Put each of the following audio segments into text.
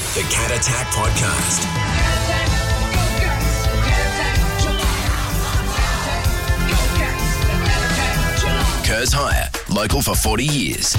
The Cat Attack Podcast. Kurz Hire, local for 40 years.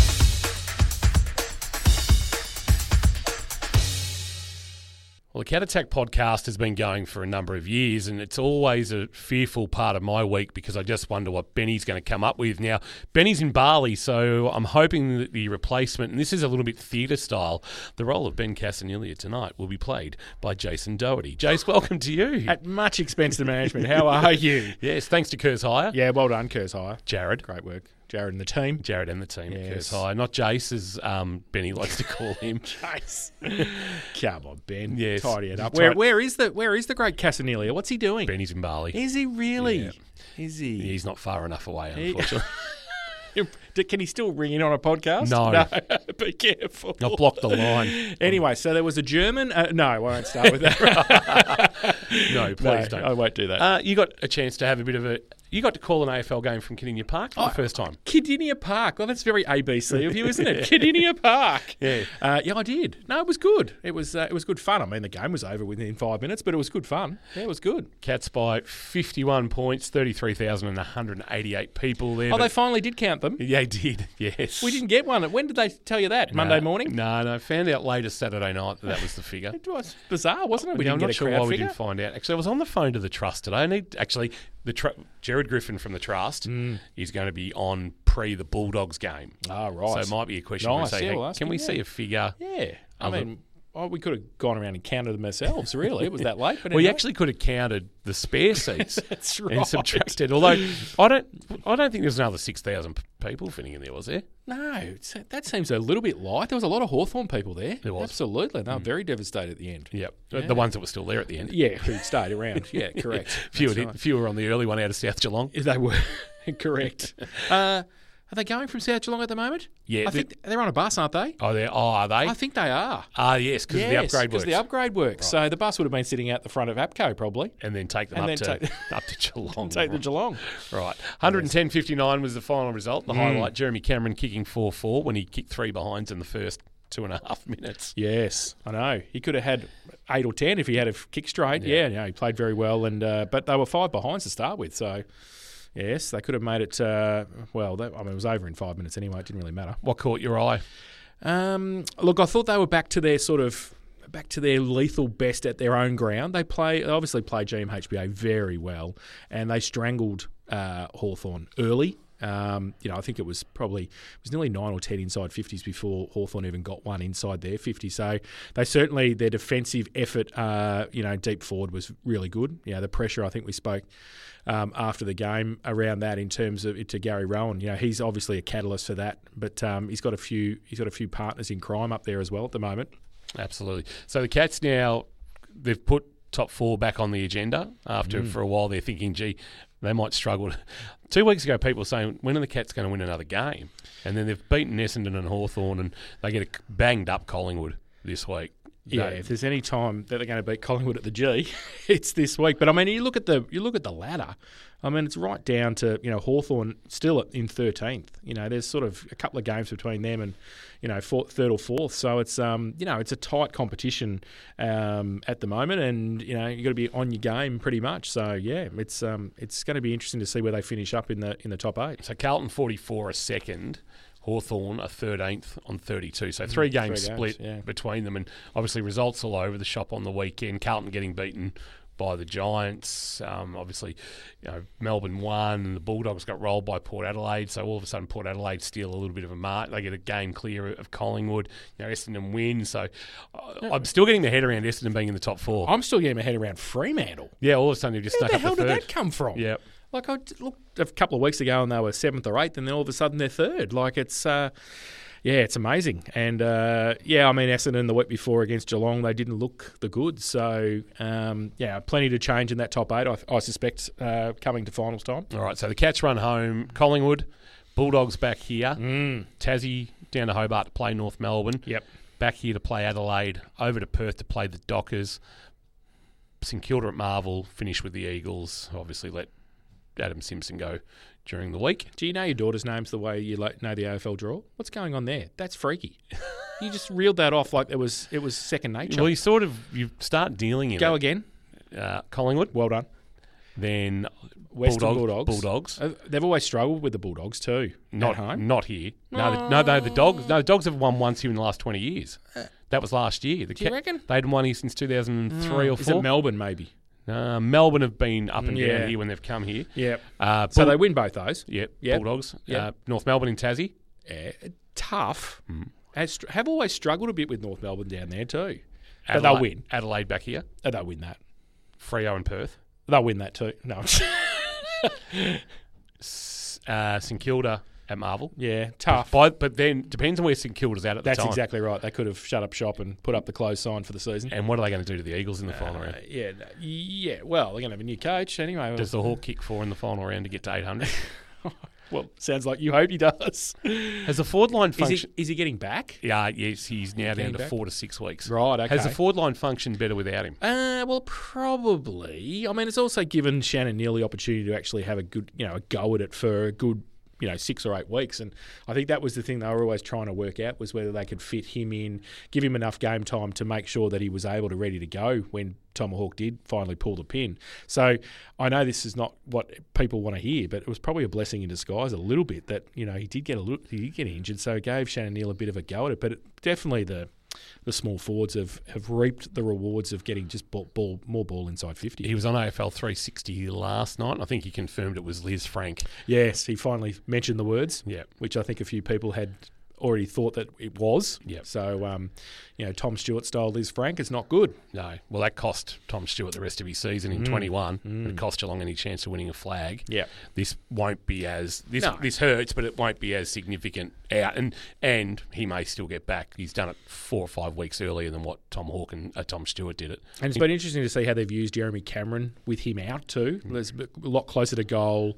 Well, the Cat Attack podcast has been going for a number of years, and it's always a fearful part of my week because I just wonder what Benny's going to come up with. Now, Benny's in Bali, so I'm hoping that the replacement, and this is a little bit theatre style, the role of Ben Casanilia tonight will be played by Jason Doherty. Jace, welcome to you. At much expense to management. How are you? Yes, thanks to Kurz Hire. Yeah, well done, Kurz Hire. Jared. Great work. Jared and the team. Jared and the team at Yes. Kurz Hire. Not Jace, as Benny likes to call him. Jace. Come on, Ben. Yes. Tidy it up. Tidy- Where is the great Casanilia? What's he doing? Benny's in Bali. Is he really? Yeah. Is he? He's not far enough away, He- unfortunately. Can he still ring in on a podcast? No. Be careful. I'll block the line. Anyway, so there was a German. No, I won't start with that. No, please don't. I won't do that. You got a chance to have a bit of a... You got to call an AFL game from Kardinia Park for the first time. Kardinia Park. Well, that's very ABC of you, isn't it? Kardinia Park. Yeah. Yeah, I did. No, it was good. It was good fun. I mean, the game was over within 5 minutes, but it was good fun. Yeah, it was good. Cats by 51 points, 33,188 people there. Oh, but they finally did count them. they did, yes. We didn't get one. When did they tell you that? Monday morning? No, found out later Saturday night that was the figure. It was bizarre, wasn't it? We I'm didn't not get a sure crowd why we figure. didn't find out. Actually, I was on the phone to the Trust today. Jared Griffin from the Trust is going to be on the Bulldogs game. Ah, right. So it might be a question Nice, where we say, yeah, hey, we'll ask can him, we yeah. see a figure? Yeah. I Other- mean, we could have gone around and counted them ourselves, really. It was that late. But Well, you anyway. actually could have counted the spare seats That's and right. subtracted. Although I don't think there's another 6,000 people fitting in there, was there? No, that seems a little bit light. There was a lot of Hawthorn people there. There was. Absolutely. They were very devastated at the end. Yep. Yeah. The ones that were still there at the end. Yeah, who stayed around. Yeah, correct. Fewer on the early one out of South Geelong. They were. Correct. Are they going from South Geelong at the moment? Yeah, I think they're on a bus, aren't they? Are they? I think they are. Yes, because of the upgrade because works. the upgrade works. So the bus would have been sitting out the front of APCO probably. And then take them And up then up to Geelong. Take the Geelong. Right. 110.59 was the final result. The highlight, Jeremy Cameron kicking 4-4 when he kicked 3 behinds in the first 2.5 minutes. Yes, I know. He could have had 8 or 10 if he had a kick straight. Yeah, he played very well. And but they were 5 behinds to start with, so... Yes, they could have made it. It was over in 5 minutes anyway. It didn't really matter. What caught your eye? Look, I thought they were back to their lethal best at their own ground. They obviously played GMHBA very well, and they strangled Hawthorn early. I think it was nearly 9 or 10 inside 50s before Hawthorn even got one inside their 50. So they certainly, their defensive effort, deep forward was really good. The pressure, I think we spoke after the game around that in terms of it to Gary Rowan. He's obviously a catalyst for that, but he's got a few partners in crime up there as well at the moment. Absolutely. So the Cats now, they've put top 4 back on the agenda after for a while they're thinking, gee, they might struggle. 2 weeks ago, people were saying, when are the Cats going to win another game? And then they've beaten Essendon and Hawthorn, and they get a banged up Collingwood this week. Yeah, if there's any time that they're going to beat Collingwood at the G, it's this week. But I mean, you look at the ladder. I mean, it's right down to Hawthorn still in 13th. There's sort of a couple of games between them and third or fourth. So it's it's a tight competition at the moment, and you got to be on your game pretty much. So yeah, it's going to be interesting to see where they finish up in the top 8. So Carlton 44 a second. Hawthorn are 13th on 32. So 3 games split between them, and obviously results all over the shop on the weekend. Carlton getting beaten by the Giants. Obviously, Melbourne won, and the Bulldogs got rolled by Port Adelaide. So all of a sudden, Port Adelaide steal a little bit of a mark. They get a game clear of Collingwood. Essendon win. So I'm still getting my head around Essendon being in the top 4. I'm still getting my head around Fremantle. Yeah, all of a sudden they've just Where snuck the up hell the did third. that come from? Yeah. Like, I looked a couple of weeks ago and they were 7th or 8th, and then all of a sudden they're 3rd. Like, it's amazing. And, Essendon the week before against Geelong, they didn't look the goods. So, plenty to change in that top 8, I suspect, coming to finals time. All right, so the Cats run home. Collingwood, Bulldogs back here. Tassie down to Hobart to play North Melbourne. Yep. Back here to play Adelaide. Over to Perth to play the Dockers. St Kilda at Marvel, finish with the Eagles. Obviously let Adam Simpson go during the week. Do you know your daughter's names the way you know the AFL draw? What's going on there? That's freaky. You just reeled that off like it was second nature. Well, you start dealing in Go it. again. Collingwood. Well done. Then Western Bulldogs. They've always struggled with the Bulldogs too. Not at home. Not here. No, the Dogs. No, the Dogs have won once here in the last 20 years. That was last year. Do you reckon? They'd won here since 2003 or 4. Is it Melbourne maybe? Melbourne have been up and down here when they've come here. Yeah. So they win both those. Yep. Yep. Bulldogs. Yep. North Melbourne and Tassie. Yeah. Tough. Have always struggled a bit with North Melbourne down there too. But Adelaide, they'll win. Adelaide back here. They'll win that. Freo and Perth. They'll win that too. No. St Kilda at Marvel. Yeah, tough. But then depends on where St Kilda's at the time. That's exactly right. They could have shut up shop and put up the close sign for the season. And what are they going to do to the Eagles in the final round? Yeah. Well, they're going to have a new coach anyway. Does the Hawk kick 4 in the final round to get to 800? Well, sounds like you hope he does. Has the forward line function? Is he getting back? Yeah, yes, he's now down to 4 to 6 weeks. Right, okay. Has the forward line functioned better without him? Well, probably. I mean, it's also given Shannon Neal the opportunity to actually have a good, a go at it for a good 6 or 8 weeks. And I think that was the thing they were always trying to work out, was whether they could fit him in, give him enough game time to make sure that he was ready to go when Tomahawk did finally pull the pin. So I know this is not what people want to hear, but it was probably a blessing in disguise a little bit that, he did get injured. So it gave Shannon Neal a bit of a go at it. But definitely the small forwards have reaped the rewards of getting just more ball inside 50. He was on AFL 360 last night, and I think he confirmed it was Liz Frank. Yes, he finally mentioned the words, which I think a few people had already thought that it was. Yep. So, Tom Stewart style Liz Frank is not good. No. Well, that cost Tom Stewart the rest of his season in 21. It cost Geelong any chance of winning a flag. Yeah. This won't be as... This hurts, but it won't be as significant out. And he may still get back. He's done it 4 or 5 weeks earlier than what Tom Hawke and Tom Stewart did it. And it's been interesting to see how they've used Jeremy Cameron with him out too. There's a lot closer to goal,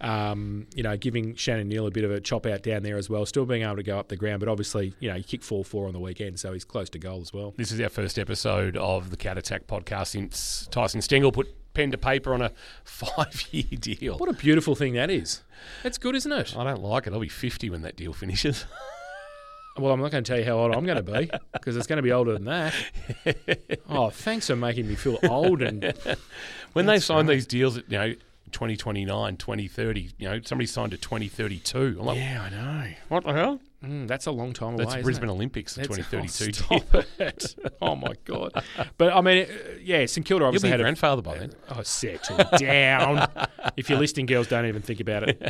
giving Shannon Neal a bit of a chop out down there as well, still being able to go up the ground, but obviously, he kicked 4-4 on the weekend, so he's close to goal as well. This is our first episode of the Cat Attack podcast since Tyson Stengel put pen to paper on a 5-year deal. What a beautiful thing that is. That's good, isn't it? I don't like it. I'll be 50 when that deal finishes. Well, I'm not going to tell you how old I'm going to be, because it's going to be older than that. Oh, thanks for making me feel old. And when they sign these deals at 2029, 2030, somebody signed to 2032. I'm like, yeah, I know. What the hell? That's a long time away. That's Brisbane Olympics in 2032. Stop it. Oh, my God. But, I mean, St Kilda obviously had a grandfather by then. Oh, settle down. If you're listening, girls, don't even think about it.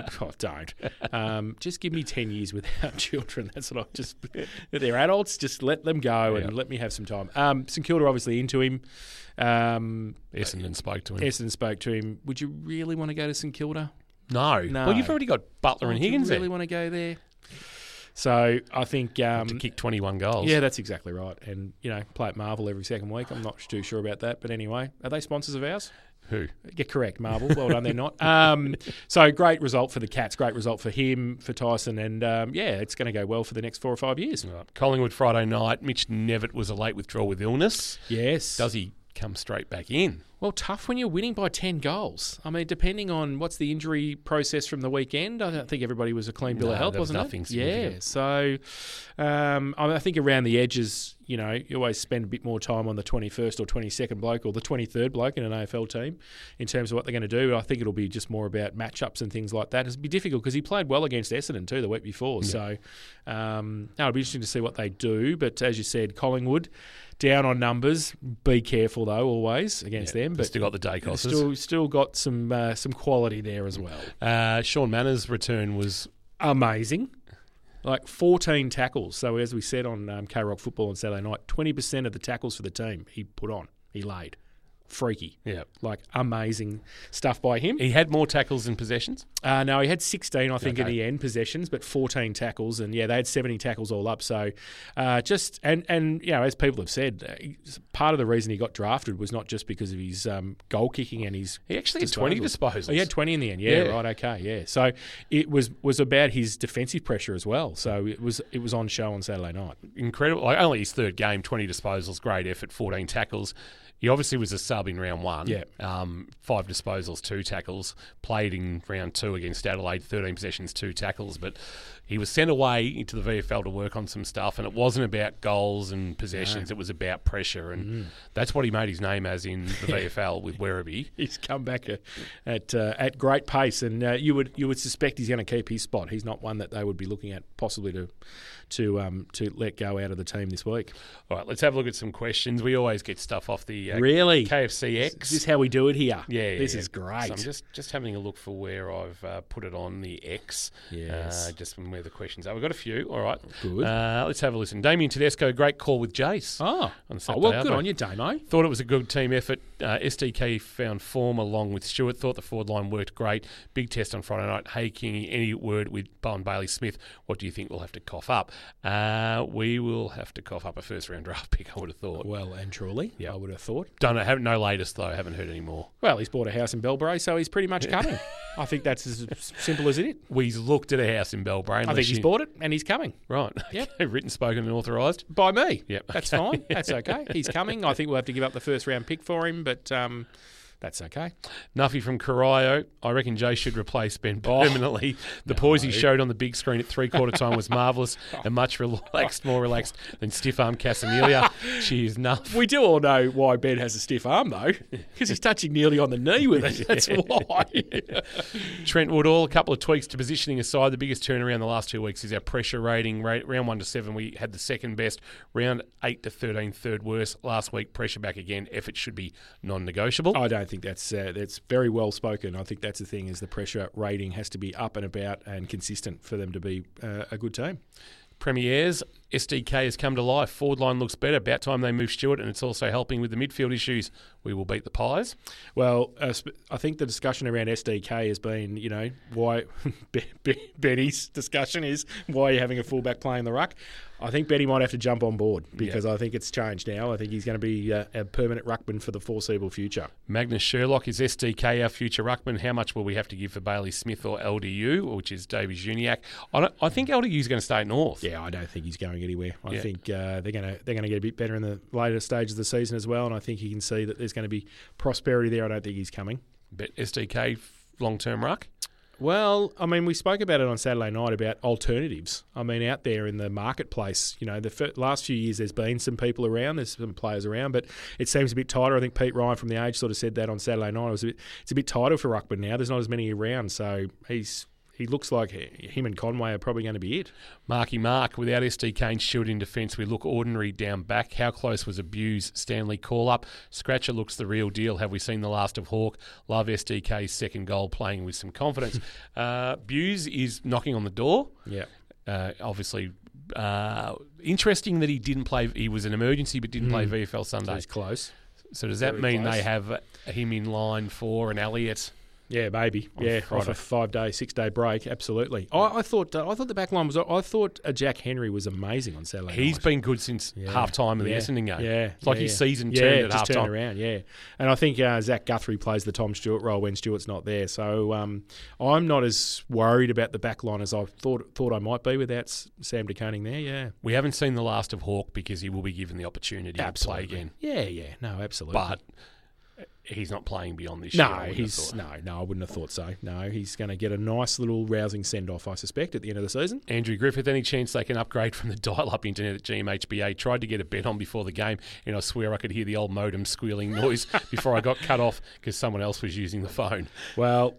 Don't. Just give me 10 years without children. That's what they're adults, just let them go and let me have some time. St Kilda obviously into him. Essendon spoke to him. Would you really want to go to St Kilda? No. Well, you've already got Butler and Higgins there. Do you really want to go there? So I think to kick 21 goals. Yeah, that's exactly right. And play at Marvel every second week. I'm not too sure about that, but anyway, are they sponsors of ours? Who? Yeah, correct, Marvel. Well done, they're not. So great result for the Cats. Great result for him, for Tyson, and it's going to go well for the next 4 or 5 years. Right. Collingwood Friday night. Mitch Nevitt was a late withdrawal with illness. Yes. Does he come straight back in? Well, tough when you're winning by 10 goals. I mean, depending on what's the injury process from the weekend, I don't think everybody was a clean bill of health, wasn't it? Nothing significant. Yeah, so I think around the edges, you always spend a bit more time on the 21st or 22nd bloke or the 23rd bloke in an AFL team in terms of what they're going to do. I think it'll be just more about matchups and things like that. It'll be difficult because he played well against Essendon too the week before. Yeah. So it'll be interesting to see what they do. But as you said, Collingwood, down on numbers. Be careful though, always against them. But still got the Dacosses. Still got some quality there as well. Sean Manners' return was amazing. Like 14 tackles. So as we said on K-Rock Football on Saturday night, 20% of the tackles for the team he laid. Freaky. Yeah. Like amazing stuff by him. He had more tackles than possessions? No, he had 16, I think, in the end, possessions, but 14 tackles. And, they had 70 tackles all up. So, as people have said, part of the reason he got drafted was not just because of his goal kicking and his... He actually had 20 disposals. Oh, he had 20 in the end. Yeah, right, okay, yeah. So, it was about his defensive pressure as well. So, it was on show on Saturday night. Incredible. Only his third game, 20 disposals, great effort, 14 tackles. He obviously was a sub sub in round 1. Yeah. 5 disposals, 2 tackles. Played in round 2 against Adelaide, 13 possessions, 2 tackles. But he was sent away into the VFL to work on some stuff, and it wasn't about goals and possessions. It was about pressure, and that's what he made his name as in the VFL with Werribee. He's come back at great pace, and you would suspect he's going to keep his spot. He's not one that they would be looking at possibly to let go out of the team this week. All right, let's have a look at some questions. We always get stuff off the really KFC X. Is this how we do it here? Yeah, this is great. So I'm just having a look for where I've put it on the X. Yes. Just from where the questions are. We've got a few. All right. Good. Let's have a listen. Damien Tedesco, great call with Jace. Well, good on you, Damo. Thought it was a good team effort. SDK found form along with Stewart. Thought the forward line worked great. Big test on Friday night. Hey, King, any word with Bowen Bailey-Smith? What do you think we'll have to cough up? We will have to cough up a first-round draft pick, I would have thought. Well and truly, I would have thought. Don't know. No latest, though. Haven't heard any more. Well, he's bought a house in Belbray, so he's pretty much coming. I think that's as simple as it is. We've looked at a house in Belbray. I think he's bought it, and he's coming. Right. Yep. Written, spoken, and authorised. By me. Yep. That's fine. That's okay. He's coming. I think we'll have to give up the first-round pick for him, but that's okay. Nuffy from Corio. I reckon Jay should replace Ben permanently. The poise he showed on the big screen at three-quarter time was marvellous and much more relaxed than stiff-arm Casamilia. Cheers, Nuff. We do all know why Ben has a stiff arm, though, because he's touching nearly on the knee with it. That's why. Trent Woodall, a couple of tweaks to positioning aside. The biggest turnaround the last 2 weeks is our pressure rating. Round 1 to 7, we had the second best. Round 8 to 13, third worst. Last week, pressure back again. Effort should be non-negotiable. I don't think that's very well spoken. I think that's the thing, is the pressure rating has to be up and about and consistent for them to be a good team. Premiers, SDK has come to life. Forward line looks better. About time they move Stewart, and it's also helping with the midfield issues. We will beat the Pies. Well, I think the discussion around SDK has been, why Betty's discussion is why are you having a fullback playing the ruck? I think Betty might have to jump on board because I think it's changed now. I think he's going to be a permanent ruckman for the foreseeable future. Magnus Sherlock, is SDK our future ruckman? How much will we have to give for Bailey Smith or LDU, which is Davies Uniacke? I think LDU is going to stay at North. Yeah, I don't think he's going anywhere. I think they're going to get a bit better in the later stages of the season as well, and I think you can see that there's going to be prosperity there. I don't think he's coming. But SDK long-term ruck? Well, I mean, we spoke about it on Saturday night about alternatives. I mean, out there in the marketplace, the last few years there's been some people around, there's some players around, but it seems a bit tighter. I think Pete Ryan from The Age sort of said that on Saturday night. It's a bit tighter for ruckman now. There's not as many around, so he looks like him and Conway are probably going to be it. Marky Mark, without SDK and Stewart in defence, we look ordinary down back. How close was Abuse Stanley call-up? Scratcher looks the real deal. Have we seen the last of Hawk? Love SDK's second goal, playing with some confidence. Abuse is knocking on the door. Yeah. Obviously, interesting that he didn't play. He was an emergency but didn't play VFL Sunday. So he's close. So does that mean they have him in line for an Elliott? Yeah, maybe. Off a 5-day, 6-day break, absolutely. I thought the back line was. I thought Jack Henry was amazing on Saturday night. He's been good since half time of the Essendon game. Yeah, it's like his season turned at half time. Around. Yeah, and I think Zach Guthrie plays the Tom Stewart role when Stewart's not there. So I'm not as worried about the back line as I thought I might be without Sam De Koning there. Yeah, we haven't seen the last of Hawk because he will be given the opportunity to play again. Yeah, no, absolutely. But he's not playing beyond this year. No, I wouldn't have thought so. No, he's going to get a nice little rousing send-off, I suspect, at the end of the season. Andrew Griffith, any chance they can upgrade from the dial-up internet at GMHBA? Tried to get a bet on before the game, and I swear I could hear the old modem squealing noise before I got cut off because someone else was using the phone. Well,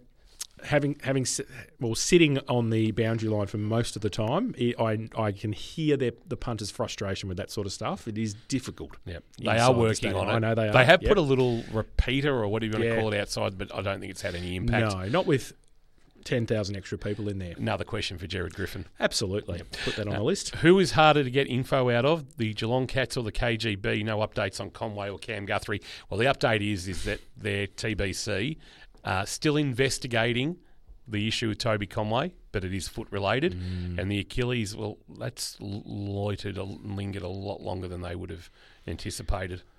sitting on the boundary line for most of the time, I can hear the punters' frustration with that sort of stuff. It is difficult. Yep. They are working on it. I know they are. They have put a little repeater or whatever you want to call it outside, but I don't think it's had any impact. No, not with 10,000 extra people in there. Another question for Jared Griffin. Absolutely. Put that on the list. Who is harder to get info out of, the Geelong Cats or the KGB? No updates on Conway or Cam Guthrie. Well, the update is that their TBC still investigating the issue with Toby Conway, but it is foot-related. And the Achilles, well, that's lingered a lot longer than they would have anticipated.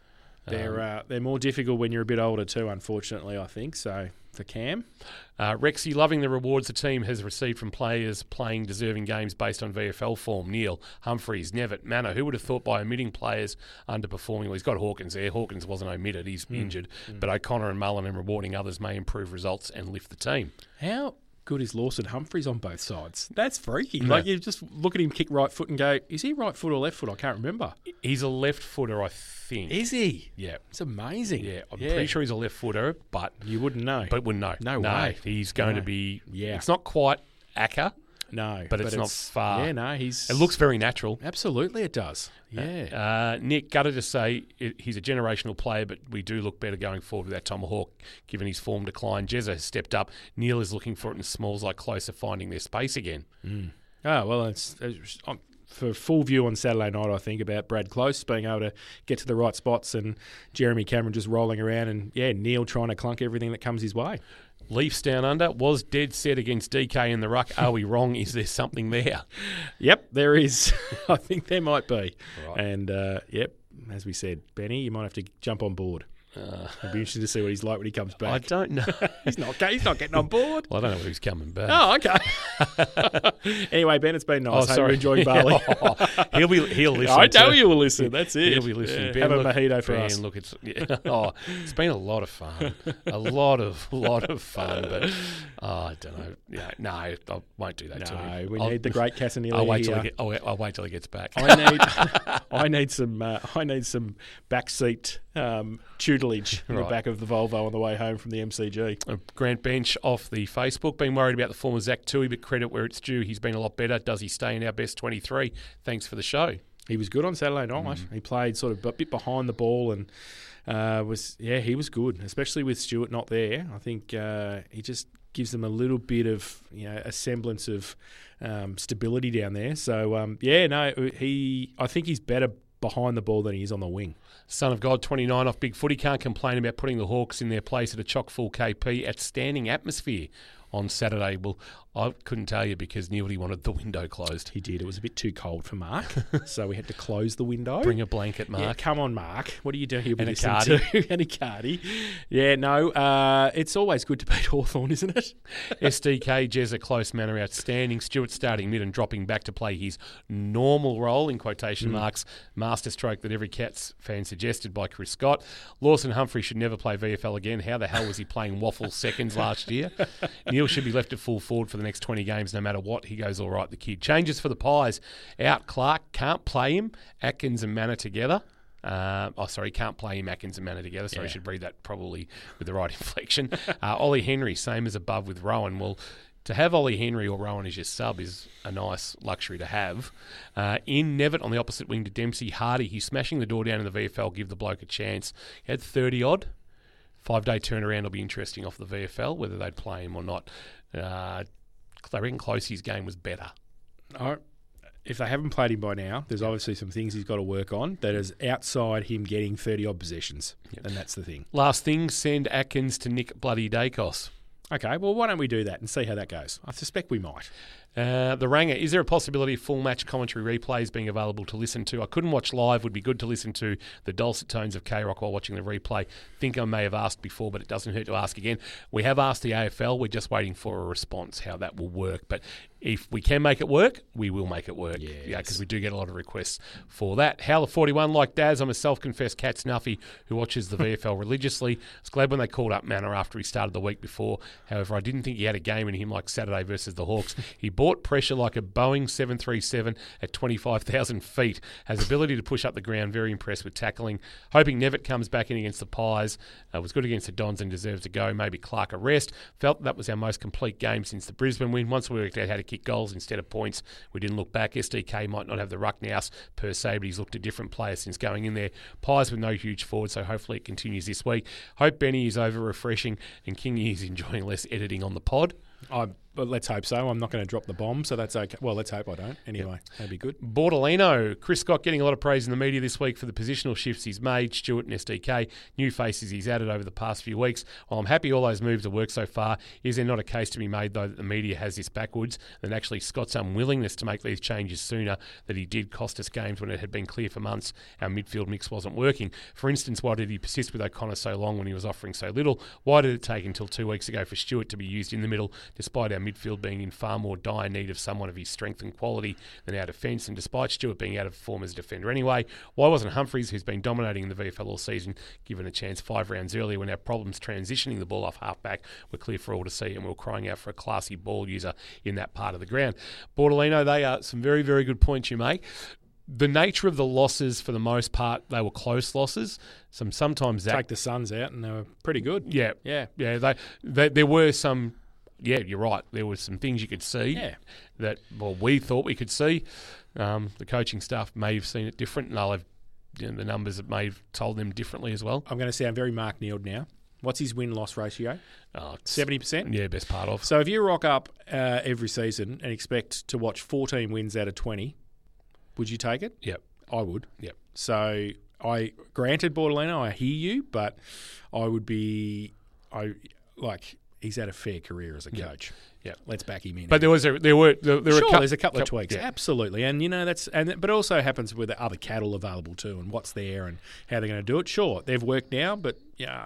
They're more difficult when you're a bit older too, unfortunately, I think. So for Cam. Rexy loving the rewards the team has received from players playing deserving games based on VFL form. Neil, Humphreys, Nevitt, Manor. Who would have thought by omitting players underperforming? Well, he's got Hawkins there. Hawkins wasn't omitted. He's injured. But O'Connor and Mullen and rewarding others may improve results and lift the team. How good is Lawson Humphreys on both sides? That's freaky. No. Like, you just look at him kick right foot and go, is he right foot or left foot? I can't remember. He's a left footer, I think. Is he? Yeah. It's amazing. Yeah, I'm pretty sure he's a left footer, but... You wouldn't know. But wouldn't know. No way. He's going to be... Yeah. It's not quite Acker. No. But it's not far. Yeah, no, he's... It looks very natural. Absolutely it does. Yeah. Nick, gutted to say he's a generational player, but we do look better going forward with that Tomahawk, given his form decline. Jezza has stepped up. Neil is looking for it, and Smalls like Closer finding their space again. Oh, well, it's for full view on Saturday night, I think, about Brad Close being able to get to the right spots and Jeremy Cameron just rolling around and, Neil trying to clunk everything that comes his way. Leafs down under was dead set against DK in the ruck. Are we wrong? Is there something there? Yep, there is. I think there might be. Right. And, as we said, Benny, you might have to jump on board. It'll be interesting to see what he's like when he comes back. I don't know. He's not getting on board. Well, I don't know when he's coming back. Oh, okay. Anyway, Ben, it's been nice. Hope you're enjoying Bali. He'll listen. I know you will listen. That's it. He'll be listening. Ben, have a mojito for us. Look, it's it's been a lot of fun. A lot of fun. But I don't know. Yeah, no, I won't do that to him. We need the great Casanelli. I'll wait till he gets back. I need some backseat tutelage in the back of the Volvo on the way home from the MCG. Grant Bench off the Facebook, been worried about the form of Zach Tui, but credit where it's due. He's been a lot better. Does he stay in our best 23? Thanks for the show. He was good on Saturday night. He played sort of a bit behind the ball and he was good, especially with Stewart not there. I think he just gives them a little bit of a semblance of stability down there. So I think he's better behind the ball than he is on the wing. Son of God 29 off Big Footy can't complain about putting the Hawks in their place at a chock-full KP. Outstanding atmosphere on Saturday. Well, I couldn't tell you because Neildy wanted the window closed. He did. It was a bit too cold for Mark, so we had to close the window. Bring a blanket, Mark. Yeah, come on, Mark. What are you doing here? And a cardi. And a cardi. Yeah, no, it's always good to beat Hawthorn, isn't it? SDK, Jezza, close manner, outstanding. Stewart starting mid and dropping back to play his normal role, in quotation marks, masterstroke that every Cats fan suggested by Chris Scott. Lawson Humphrey should never play VFL again. How the hell was he playing waffle seconds last year? Neil should be left at full forward for the next 20 games no matter what. He goes all right, the kid. Changes for the Pies. Out Clark, can't play him. Atkins and Manor together. Can't play him, Atkins and Manor together, so I should read that probably with the right inflection. Ollie Henry, same as above with Rowan. Well, to have Ollie Henry or Rowan as your sub is a nice luxury to have. In Nevitt on the opposite wing to Dempsey. Hardy, he's smashing the door down in the VFL, give the bloke a chance. He had 30-odd. 5-day turnaround will be interesting off the VFL, whether they'd play him or not. I reckon Closey's game was better. If they haven't played him by now, there's obviously some things he's got to work on that is outside him getting 30-odd possessions, and that's the thing. Last thing, send Atkins to Nick Bloody Dacos. Okay, well, why don't we do that and see how that goes? I suspect we might. The Ranger, is there a possibility of full match commentary replays being available to listen to? I couldn't watch live. Would be good to listen to the dulcet tones of K-Rock while watching the replay. Think I may have asked before, but it doesn't hurt to ask again. We have asked the AFL. We're just waiting for a response, how that will work. But if we can make it work, we will make it work. Yes. Yeah, because we do get a lot of requests for that. Howler 41, like Daz, I'm a self-confessed cat snuffy who watches the VFL religiously. I was glad when they called up Manor after he started the week before. However, I didn't think he had a game in him like Saturday versus the Hawks. He bought pressure like a Boeing 737 at 25,000 feet. Has ability to push up the ground. Very impressed with tackling. Hoping Nevitt comes back in against the Pies. Was good against the Dons and deserves to go. Maybe Clark a rest. Felt that was our most complete game since the Brisbane win. Once we worked out how to kick goals instead of points, we didn't look back. SDK might not have the ruck now per se, but he's looked at different players since going in there. Pies with no huge forward, so hopefully it continues this week. Hope Benny is over refreshing and Kingy is enjoying less editing on the pod. But let's hope so. I'm not going to drop the bomb, so that's okay. Well, let's hope I don't. Anyway, that'd be good. Bortolino. Chris Scott getting a lot of praise in the media this week for the positional shifts he's made. Stewart and SDK, new faces he's added over the past few weeks. While I'm happy all those moves have worked so far, is there not a case to be made, though, that the media has this backwards, and actually Scott's unwillingness to make these changes sooner that he did cost us games when it had been clear for months our midfield mix wasn't working? For instance, why did he persist with O'Connor so long when he was offering so little? Why did it take until 2 weeks ago for Stewart to be used in the middle, despite our midfield being in far more dire need of someone of his strength and quality than our defence, and despite Stewart being out of form as a defender anyway? Why wasn't Humphries, who's been dominating in the VFL all season, given a chance 5 rounds earlier when our problems transitioning the ball off half-back were clear for all to see, and we were crying out for a classy ball user in that part of the ground? Bortolino, they are some very, very good points you make. The nature of the losses, for the most part, they were close losses. Sometimes that... Take the Suns out and they were pretty good. Yeah. There were some... Yeah, you're right. There were some things you could see that, well, we thought we could see. The coaching staff may have seen it different, and they'll have the numbers that may have told them differently as well. I'm going to sound very Mark Neeld now. What's his win-loss ratio? 70%? Yeah, best part of. So if you rock up every season and expect to watch 14 wins out of 20, would you take it? Yep. I would. Yep. So granted, Bortolino, I hear you, but I would be... He's had a fair career as a coach. Yeah, let's back him in. But there were there's a couple of tweaks, absolutely, and but it also happens with other cattle available too, and what's there and how they're going to do it. Sure, they've worked now, but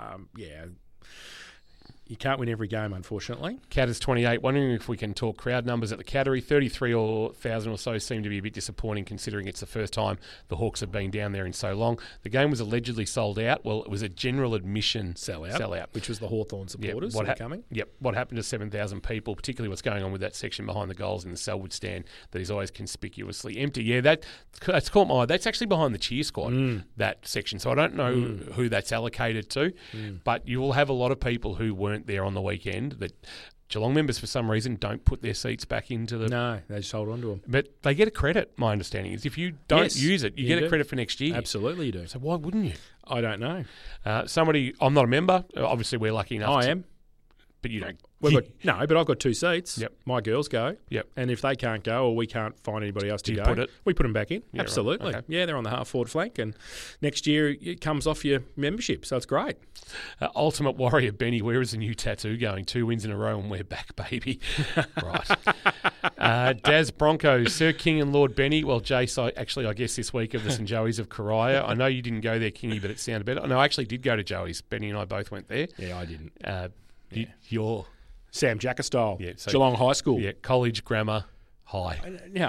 you can't win every game, unfortunately. Catters 28. Wondering if we can talk crowd numbers at the Cattery. 33,000 or so seem to be a bit disappointing, considering it's the first time the Hawks have been down there in so long. The game was allegedly sold out. Well, it was a general admission sellout, which was the Hawthorn supporters coming. Yep. What happened to 7,000 people, particularly what's going on with that section behind the goals in the Selwood stand that is always conspicuously empty. Yeah, that's caught my eye. That's actually behind the cheer squad, that section. So I don't know who that's allocated to, but you will have a lot of people who weren't there on the weekend that Geelong members, for some reason, don't put their seats back into the... No, they just hold on to them. But they get a credit, my understanding is. If you don't use it, you get a credit for next year. Absolutely you do. So why wouldn't you? I don't know. I'm not a member. Obviously, we're lucky enough. I am. But you don't. But I've got 2 seats. Yep. My girls go. Yep. And if they can't go or we can't find anybody else to go, we put them back in. Yeah, absolutely. Right. Okay. Yeah, they're on the half-forward flank, and next year it comes off your membership, so it's great. Ultimate Warrior Benny, where is the new tattoo going? 2 wins in a row and we're back, baby. Right. Daz Broncos, Sir King and Lord Benny. Well, Jace, I guess this week of the St. Joey's of Coria. I know you didn't go there, Kingy, but it sounded better. No, I actually did go to Joey's. Benny and I both went there. Yeah, I didn't. You're... Sam Jacker style, Geelong High School. Yeah, college grammar high.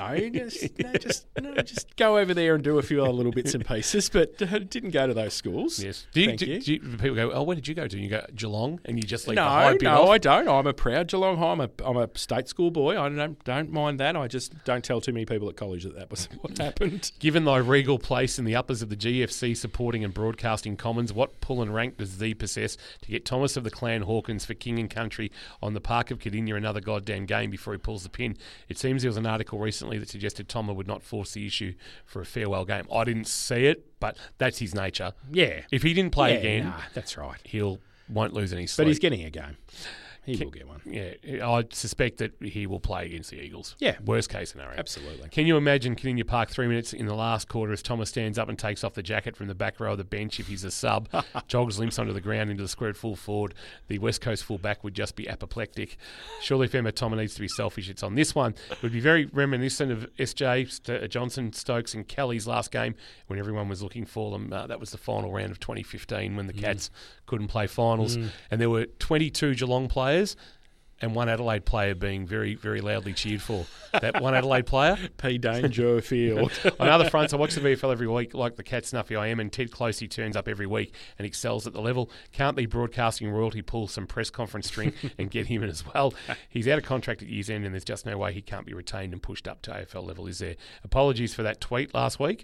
Just go over there and do a few other little bits and pieces, but didn't go to those schools. Yes. People go, oh, where did you go to? And you go, Geelong, and you just leave the high bit off? No, I don't. I'm a proud Geelong High. I'm a state school boy. I don't mind that. I just don't tell too many people at college that was what happened. Given thy regal place in the uppers of the GFC supporting and broadcasting commons, what pull and rank does thee possess to get Thomas of the Clan Hawkins for King and Country on the Park of Cardinia another goddamn game before he pulls the pin? It seems there was an article recently that suggested Thomas would not force the issue for a farewell game. I didn't see it, but that's his nature. Yeah. If he didn't play again, that's right. Won't lose any sleep. But he's getting a game. He will get one. Yeah, I suspect that he will play against the Eagles. Yeah. Worst case scenario. Absolutely. Can you imagine Cardinia Park 3 minutes in the last quarter as Thomas stands up and takes off the jacket from the back row of the bench if he's a sub, jogs limps onto the ground into the square at full forward? The West Coast full-back would just be apoplectic. Surely if Emma Thomas needs to be selfish, it's on this one. It would be very reminiscent of SJ, Johnson, Stokes and Kelly's last game when everyone was looking for them. That was the final round of 2015 when the Cats couldn't play finals. And there were 22 Geelong players and one Adelaide player being very, very loudly cheered for. That one Adelaide player? P. Dangerfield. On other fronts, I watch the VFL every week like the cat snuffy I am, and Ted Closey turns up every week and excels at the level. Can't the broadcasting royalty pull some press conference string and get him in as well? He's out of contract at year's end and there's just no way he can't be retained and pushed up to AFL level, is there? Apologies for that tweet last week.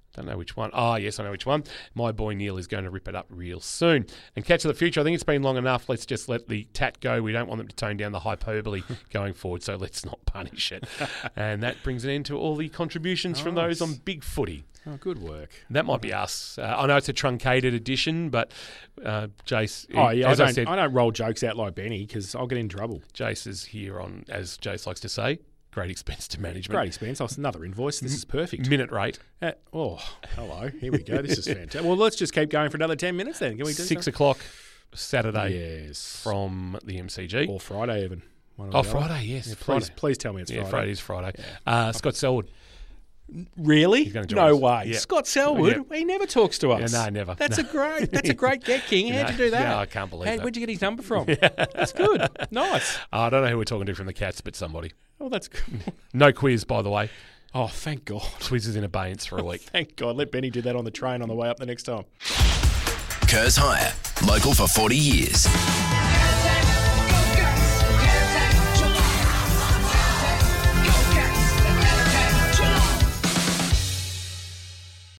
Don't know which one. Oh, yes, I know which one. My boy Neil is going to rip it up real soon. And Catch of the Future, I think it's been long enough. Let's just let the tat go. We don't want them to tone down the hyperbole going forward, so let's not punish it. And that brings an end to all the contributions from those on Big Footy. Oh, good work. That might be us. I know it's a truncated edition, but Jace... Oh, yeah, as I said, I don't roll jokes out like Benny because I'll get in trouble. Jace is here on, as Jace likes to say, great expense to management. Great expense. Oh, it's another invoice. This is perfect. Minute rate. Hello. Here we go. This is fantastic. Well, let's just keep going for another 10 minutes then. Can we do 6 o'clock Saturday from the MCG. Or Friday even. Friday, yes. Yeah, please tell me it's Friday. Yeah, Friday is Friday. Yeah. Scott Selwood. Really? He's going to join no us. way. Yeah. Scott Selwood? Yeah. He never talks to us. Yeah, no, never. That's a great get, King. How'd you do that? Yeah, I can't believe that. Where'd you get his number from? That's good. Nice. I don't know who we're talking to from the Cats, but somebody. Oh, that's good. No quiz, by the way. Oh, thank God. Quiz is in abeyance for a week. Thank God. Let Benny do that on the train on the way up the next time. Kurz Hire, local for 40 years.